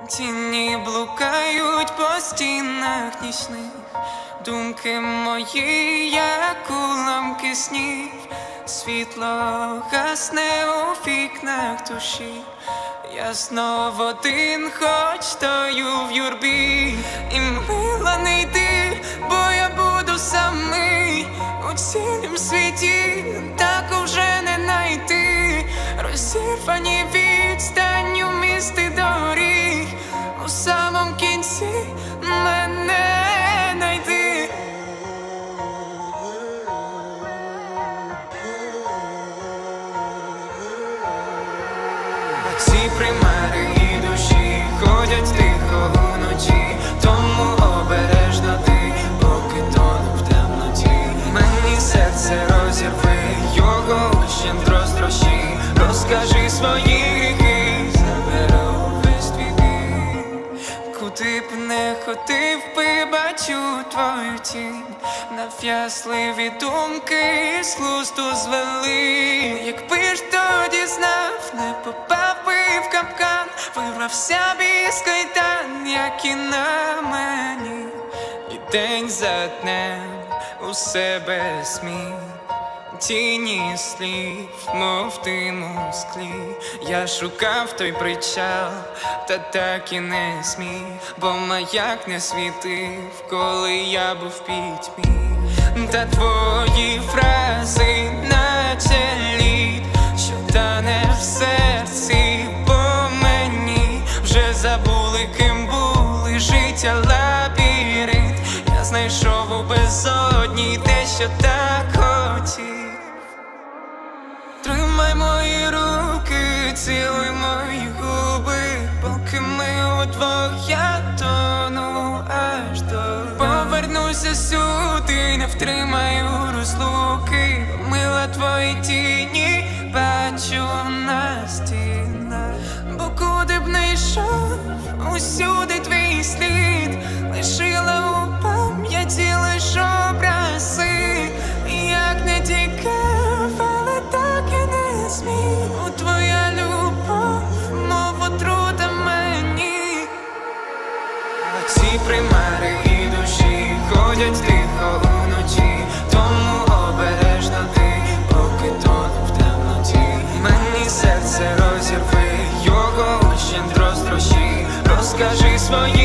Тіні блукають по стінах нічних, думки мої, як уламки снів. Світло гасне у вікнах душі. Я знов один, хоч стою в юрбі. І мила не йди, бо я буду самий. У цілім світі так уже не найти. Розірвані відстані у місті доріг. У самому кінці мене найди. Ці примари і душі ходять тихо уночі, тому обережно ти, поки тону в темноті. Мені серце розірви, його ущент розтрощи. Розкажи свої гріхи, заберу весь твій біль. Куди б не ходив би, бачу твою тінь. Нав'язливі думки з глузду звели. Якби ж тоді знав, не попав би в капкан. Вирвався б із кайдан, як і на мені. І день за днем у себе сміх. Тіні слів, мов дим у склі. Я шукав той причал, та так і не зміг. Бо маяк не світив, коли я був в пітьмі. Та твої фрази, наче лід, що тане в серці по мені. Вже забули, ким були, життя лабіринт. Я знайшов у безодні те, що так хотів. Тримай мої руки, цілуй мої губи, поки ми удвох, я тону аж до. Повернуся сюди, не втримаю розлуки. Мила твої тіні, бачу на стінах. Бо куди б не йшов, усюди твій слід. Лишила у пам'яті лиш образи. Як не тікав, але так і не зміг. Твоя любов, мов отрута мені. Ці примари і душі ходять тихо уночі, тому обережно ти, поки тону в темноті. Мені серце розірви, його ущент розтрощи. Розкажи свої